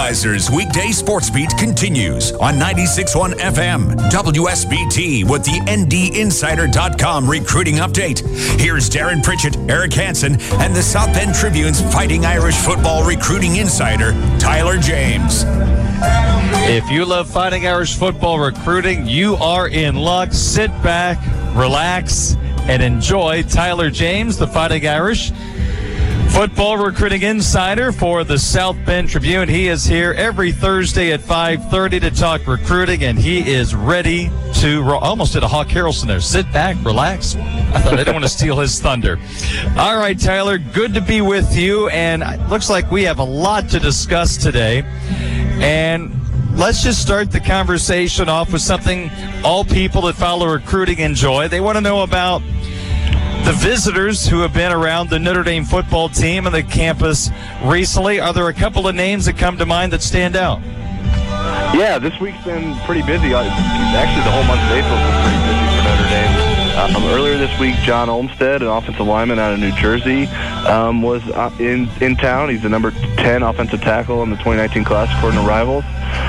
Budweiser's weekday sports beat continues on 96.1 FM, WSBT with the NDinsider.com recruiting update. Here's Darren Pritchett, Eric Hansen, and the South Bend Tribune's Fighting Irish football recruiting insider, Tyler James. If you love Fighting Irish football recruiting, you are in luck. Sit back, relax, and enjoy Tyler James, the Fighting Irish football recruiting insider for the South Bend Tribune. He is here every Thursday at 5:30 to talk recruiting, and he is ready to almost did a Hawk Harrelson there. Sit back, relax. I thought I didn't want to steal his thunder. All right, Tyler, good to be with you, and it looks like we have a lot to discuss today. And let's just start the conversation off with something all people that follow recruiting enjoy. They want to know about the visitors who have been around the Notre Dame football team and the campus recently. Are there a couple of names that come to mind that stand out? Yeah, this week's been pretty busy. Actually, the whole month of April was pretty busy for Notre Dame. Earlier this week, John Olmstead, an offensive lineman out of New Jersey, was in town. He's the number 10 offensive tackle in the 2019 class, according to Rivals.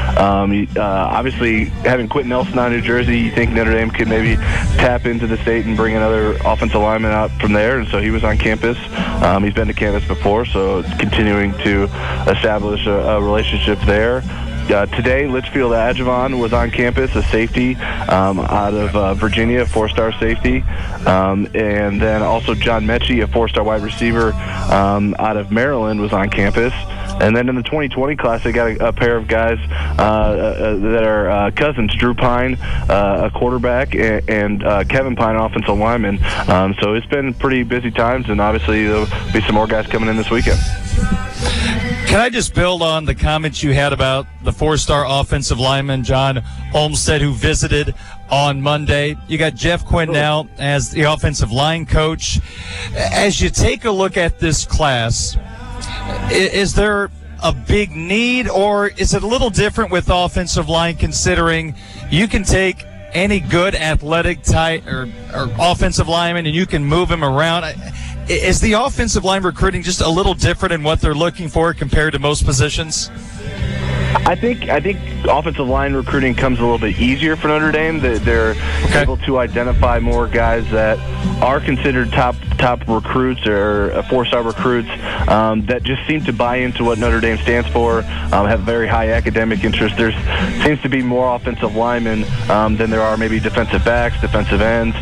Obviously, having Quentin Nelson out of New Jersey, you think Notre Dame could maybe tap into the state and bring another offensive lineman out from there, and so he was on campus. He's been to campus before, so it's continuing to establish a relationship there. Today, Litchfield Adjavon was on campus, a safety out of Virginia, a four-star safety. And then also John Mechie, a four-star wide receiver out of Maryland, was on campus. And then in the 2020 class, they got a pair of guys that are cousins, Drew Pine, a quarterback, and Kevin Pine, offensive lineman. So it's been pretty busy times, and obviously there'll be some more guys coming in this weekend. Can I just build on the comments you had about the four-star offensive lineman, John Olmstead, who visited on Monday? You got Jeff Quinn now as the offensive line coach. As you take a look at this class, is there a big need, or is it a little different with offensive line, considering you can take any good athletic type or offensive lineman and you can move him around? Is the offensive line recruiting just a little different in what they're looking for compared to most positions? I think offensive line recruiting comes a little bit easier for Notre Dame. They're able to identify more guys that are considered top recruits or four-star recruits that just seem to buy into what Notre Dame stands for, have very high academic interest. There seems to be more offensive linemen than there are maybe defensive backs, defensive ends,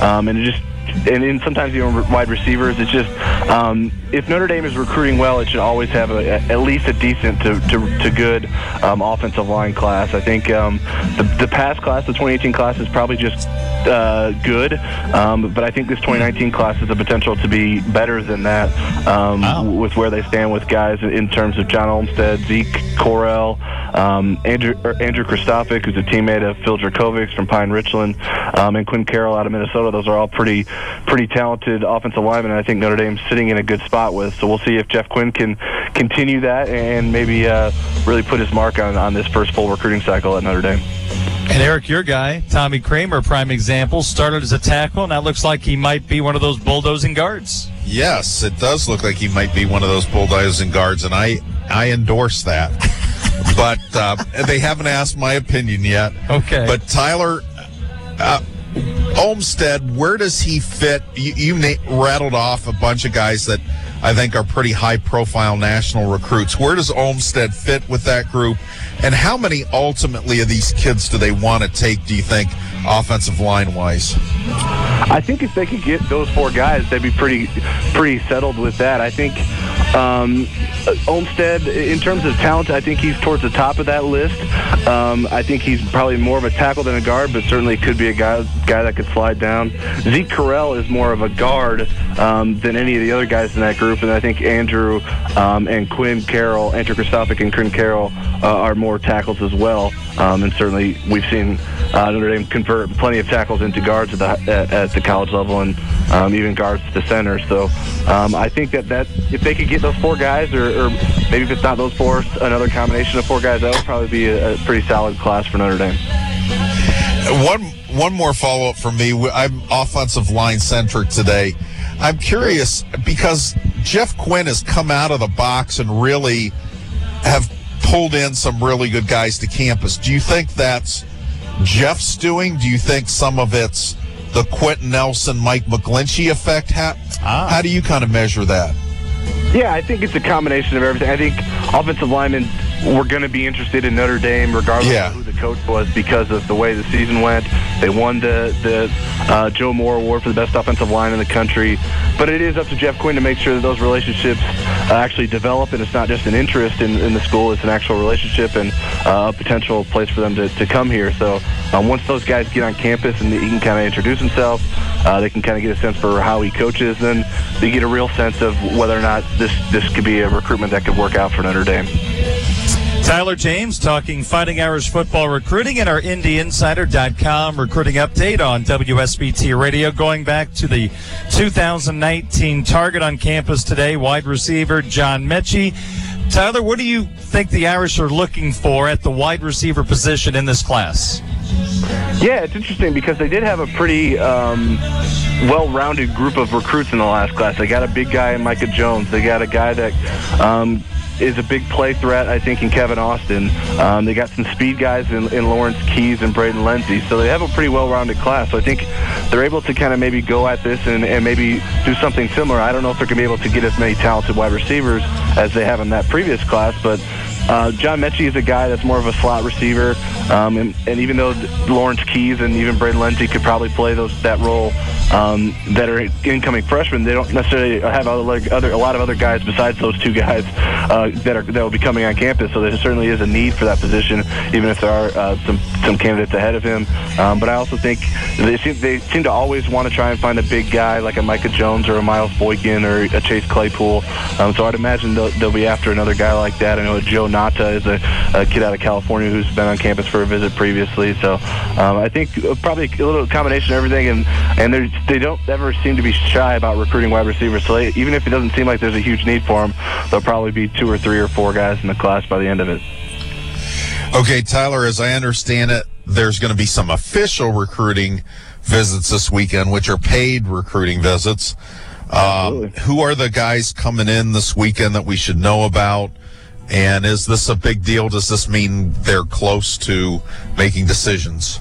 and sometimes even wide receivers. It's just if Notre Dame is recruiting well, it should always have at least a decent to good offensive line class. I think the past class, the 2018 class, is probably just good, but I think this 2019 class has the potential to be better than that with where they stand with guys in terms of John Olmstead, Zeke Correll, Andrew Kristofic, who's a teammate of Phil Dracovics from Pine Richland, and Quinn Carroll out of Minnesota. Those are all pretty talented offensive linemen, and I think Notre Dame's sitting in a good spot with. So we'll see if Jeff Quinn can continue that and maybe really put his mark on this first full recruiting cycle at Notre Dame. And Eric, your guy, Tommy Kramer, prime example, started as a tackle, and that looks like he might be one of those bulldozing guards. Yes, it does look like he might be one of those bulldozing guards, and I endorse that. But they haven't asked my opinion yet. Okay. But Tyler, Olmstead, where does he fit? You rattled off a bunch of guys that I think are pretty high-profile national recruits. Where does Olmstead fit with that group? And how many ultimately of these kids do they want to take, do you think, offensive line-wise? I think if they could get those four guys, they'd be pretty settled with that. I think Olmstead, in terms of talent, I think he's towards the top of that list. I think he's probably more of a tackle than a guard, but certainly could be a guy that could slide down. Zeke Correll is more of a guard than any of the other guys in that group, and I think Andrew and Quinn Carroll, Andrew Kristofic and Quinn Carroll are more tackles as well. And certainly we've seen Notre Dame convert plenty of tackles into guards at the college level, and even guards to center. So I think that if they could get those four guys, or maybe if it's not those four, another combination of four guys, that would probably be a pretty solid class for Notre Dame. One more follow-up from me. I'm offensive line-centric today. I'm curious because Jeff Quinn has come out of the box and really have pulled in some really good guys to campus. Do you think that's Jeff's doing? Do you think some of it's the Quentin Nelson, Mike McGlinchey effect? How do you kind of measure that? Yeah, I think it's a combination of everything. I think offensive linemen were going to be interested in Notre Dame regardless of who the coach was because of the way the season went. They won the Joe Moore Award for the best offensive line in the country. But it is up to Jeff Quinn to make sure that those relationships actually develop, and it's not just an interest in the school, it's an actual relationship and a potential place for them to come here. So once those guys get on campus and he can kind of introduce himself, they can kind of get a sense for how he coaches, then they get a real sense of whether or not this could be a recruitment that could work out for Notre Dame. Tyler James talking Fighting Irish football recruiting in our IndyInsider.com recruiting update on WSBT Radio. Going back to the 2019 target on campus today, wide receiver John Mechie. Tyler, what do you think the Irish are looking for at the wide receiver position in this class? Yeah, it's interesting because they did have a pretty well-rounded group of recruits in the last class. They got a big guy in Micah Jones. They got a guy that is a big play threat, I think, in Kevin Austin. They got some speed guys in Lawrence Keys and Braden Lindsey. So they have a pretty well-rounded class. So I think they're able to kind of maybe go at this and maybe do something similar. I don't know if they're going to be able to get as many talented wide receivers as they have in that previous class, but John Mechie is a guy that's more of a slot receiver, and even though Lawrence Keys and even Braden Lindsey could probably play that role, that are incoming freshmen, they don't necessarily have a lot of other guys besides those two guys that will be coming on campus. So there certainly is a need for that position, even if there are some candidates ahead of him. But I also think they seem to always want to try and find a big guy like a Micah Jones or a Miles Boykin or a Chase Claypool. So I'd imagine they'll be after another guy like that. I know Joe Nata is a kid out of California who's been on campus for a visit previously. So I think probably a little combination of everything, and they don't ever seem to be shy about recruiting wide receivers. So even if it doesn't seem like there's a huge need for them, there'll probably be 2 or 3 or 4 guys in the class by the end of it. Okay, Tyler, as I understand it, there's going to be some official recruiting visits this weekend, which are paid recruiting visits. Who are the guys coming in this weekend that we should know about? And is this a big deal? Does this mean they're close to making decisions?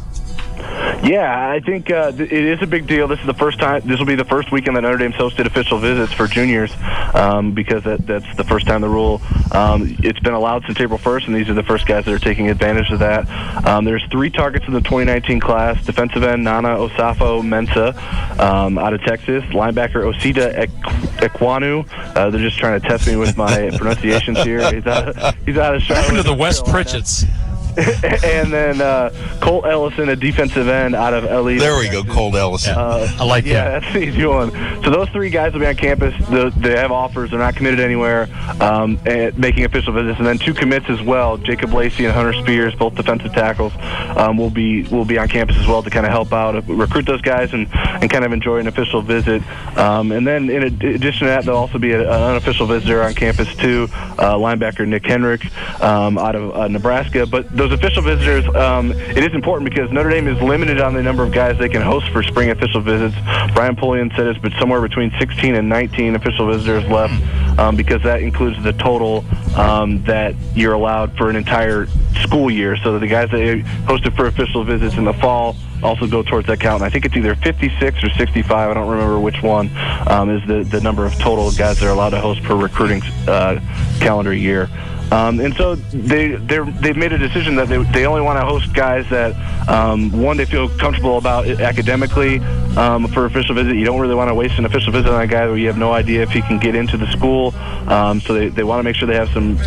Yeah, I think it is a big deal. This is the first time. This will be the first weekend that Notre Dame's hosted official visits for juniors, because that's the first time the rule. It's been allowed since April 1st, and these are the first guys that are taking advantage of that. There's 3 targets in the 2019 class: defensive end Nana Osafo-Mensah out of Texas, linebacker Osita Ekwonu. They're just trying to test me with my pronunciations here. He's out of Charlotte. Welcome to the West Pritchett's. And then Colt Ellison, a defensive end out of LE. There we go, Colt Ellison. I like that. Yeah, that's an easy one. So those 3 guys will be on campus. They have offers. They're not committed anywhere, and making official visits. And then 2 commits as well. Jacob Lacey and Hunter Spears, both defensive tackles, will be on campus as well to kind of help out, recruit those guys, and kind of enjoy an official visit. And then in addition to that, there'll also be an unofficial visitor on campus too, linebacker Nick Henrich out of Nebraska. But those official visitors, it is important because Notre Dame is limited on the number of guys they can host for spring official visits. Brian Pullian said it's been somewhere between 16 and 19 official visitors left, because that includes the total that you're allowed for an entire school year. So the guys that hosted for official visits in the fall also go towards that count. And I think it's either 56 or 65. I don't remember which one is the number of total guys that are allowed to host per recruiting calendar year. And so they've made a decision that they only want to host guys that, one, they feel comfortable about it academically for official visit. You don't really want to waste an official visit on a guy where you have no idea if he can get into the school. So they want to make sure they have some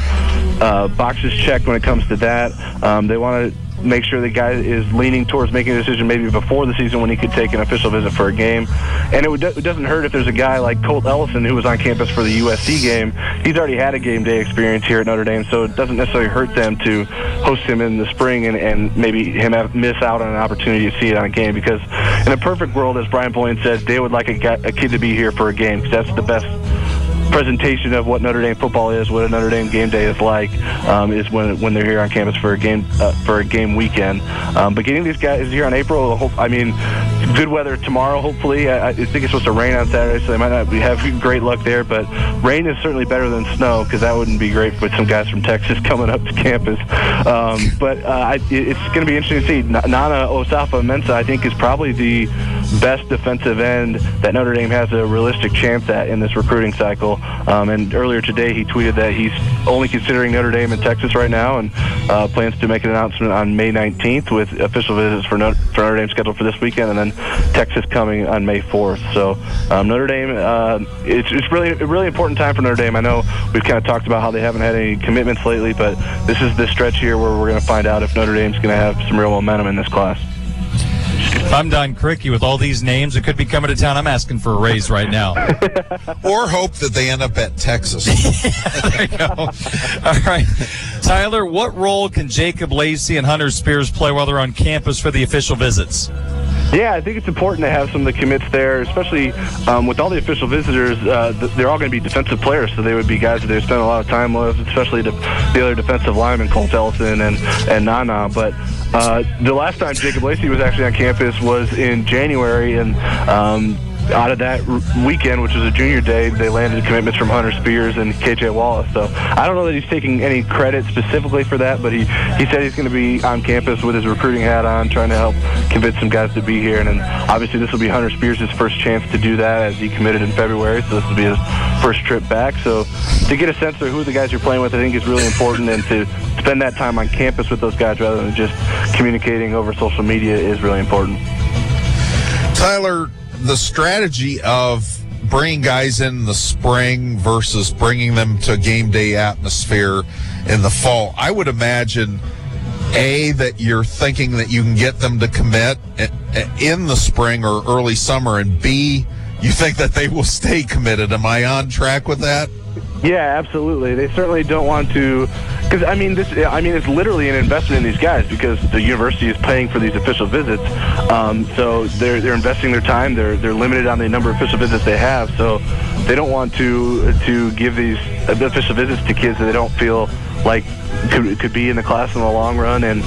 boxes checked when it comes to that. They want to make sure the guy is leaning towards making a decision maybe before the season when he could take an official visit for a game. And it doesn't hurt if there's a guy like Colt Ellison who was on campus for the USC game. He's already had a game day experience here at Notre Dame, so it doesn't necessarily hurt them to host him in the spring and maybe him miss out on an opportunity to see it on a game, because in a perfect world, as Brian Pullian said, they would like a kid to be here for a game, because that's the best presentation of what Notre Dame football is, what a Notre Dame game day is like, is when they're here on campus for a game weekend. But getting these guys here on April, good weather tomorrow, hopefully. I think it's supposed to rain on Saturday, so they might not have great luck there. But rain is certainly better than snow, because that wouldn't be great with some guys from Texas coming up to campus. It's going to be interesting to see. Nana Osafo-Mensah, I think, is probably the best defensive end that Notre Dame has a realistic chance at in this recruiting cycle. And earlier today, he tweeted that he's only considering Notre Dame in Texas right now, and plans to make an announcement on May 19th with official visits for Notre Dame scheduled for this weekend, and then Texas coming on May 4th. So Notre Dame, it's really a really important time for Notre Dame. I know we've kind of talked about how they haven't had any commitments lately, but this is the stretch here where we're going to find out if Notre Dame's going to have some real momentum in this class. If I'm Don Criqui with all these names that could be coming to town, I'm asking for a raise right now. Or hope that they end up at Texas. There you go. All right. Tyler, what role can Jacob Lacey and Hunter Spears play while they're on campus for the official visits? Yeah, I think it's important to have some of the commits there, especially with all the official visitors. They're all going to be defensive players, so they would be guys that they spend a lot of time with, especially the other defensive linemen, Colt Ellison and Nana. But the last time Jacob Lacey was actually on campus was in January, and out of that weekend, which was a junior day, they landed commitments from Hunter Spears and KJ Wallace. So I don't know that he's taking any credit specifically for that, but he said he's going to be on campus with his recruiting hat on, trying to help convince some guys to be here. And then obviously this will be Hunter Spears' first chance to do that, as he committed in February, so this will be his first trip back. So to get a sense of who the guys you're playing with, I think is really important, and to spend that time on campus with those guys rather than just communicating over social media is really important. Tyler, the strategy of bringing guys in the spring versus bringing them to game day atmosphere in the fall, I would imagine, A, that you're thinking that you can get them to commit in the spring or early summer, and B, you think that they will stay committed. Am I on track with that? Yeah, absolutely. They certainly don't want to, because it's literally an investment in these guys, because the university is paying for these official visits. So they're investing their time. They're limited on the number of official visits they have. So they don't want to give these official visits to kids that they don't feel like could be in the class in the long run, and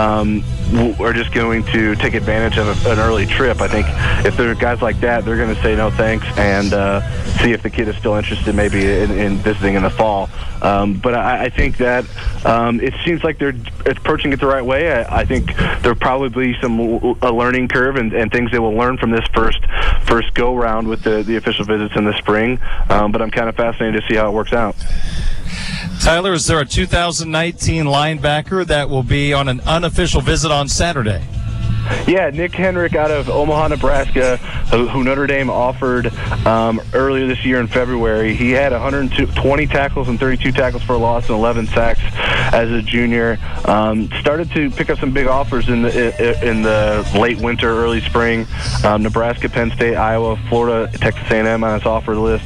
are just going to take advantage of an early trip. I think if there are guys like that, they're going to say no thanks and see if the kid is still interested maybe in visiting in the fall. But I think that it seems like they're approaching it the right way. I think there'll probably be a learning curve and things they will learn from this first go-round with the official visits in the spring. But I'm kind of fascinated to see how it works out. Tyler, is there a 2019 linebacker that will be on an unofficial visit on Saturday? Yeah, Nick Henrich out of Omaha, Nebraska, who Notre Dame offered earlier this year in February. He had 120 tackles and 32 tackles for a loss and 11 sacks as a junior. Started to pick up some big offers in the late winter, early spring. Nebraska, Penn State, Iowa, Florida, Texas A&M on his offer list.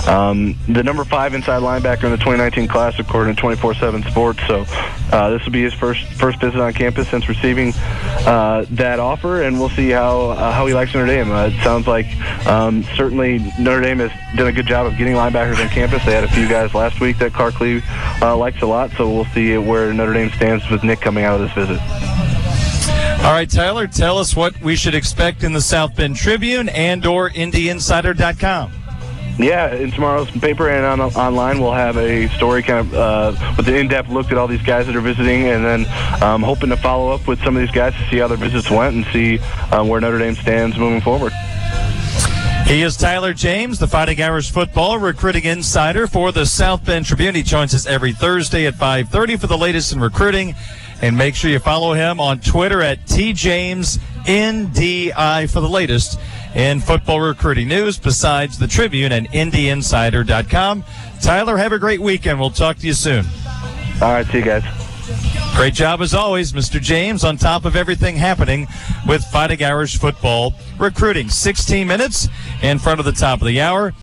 The number 5 inside linebacker in the 2019 class, according to 24/7 Sports. So this will be his first visit on campus since receiving that offer, and we'll see how he likes Notre Dame. It sounds like certainly Notre Dame has done a good job of getting linebackers on campus. They had a few guys last week that Clark-Lee likes a lot, so we'll see where Notre Dame stands with Nick coming out of this visit. All right, Tyler, tell us what we should expect in the South Bend Tribune and/or IndyInsider.com. Yeah, in tomorrow's paper and online, we'll have a story kind of with an in-depth look at all these guys that are visiting, and then hoping to follow up with some of these guys to see how their visits went and see where Notre Dame stands moving forward. He is Tyler James, the Fighting Irish football recruiting insider for the South Bend Tribune. He joins us every Thursday at 5:30 for the latest in recruiting. And make sure you follow him on Twitter at TJamesNDI for the latest in football recruiting news, besides the Tribune and IndyInsider.com. Tyler, have a great weekend. We'll talk to you soon. All right, see you guys. Great job as always, Mr. James, on top of everything happening with Fighting Irish football recruiting. 16 minutes in front of the top of the hour.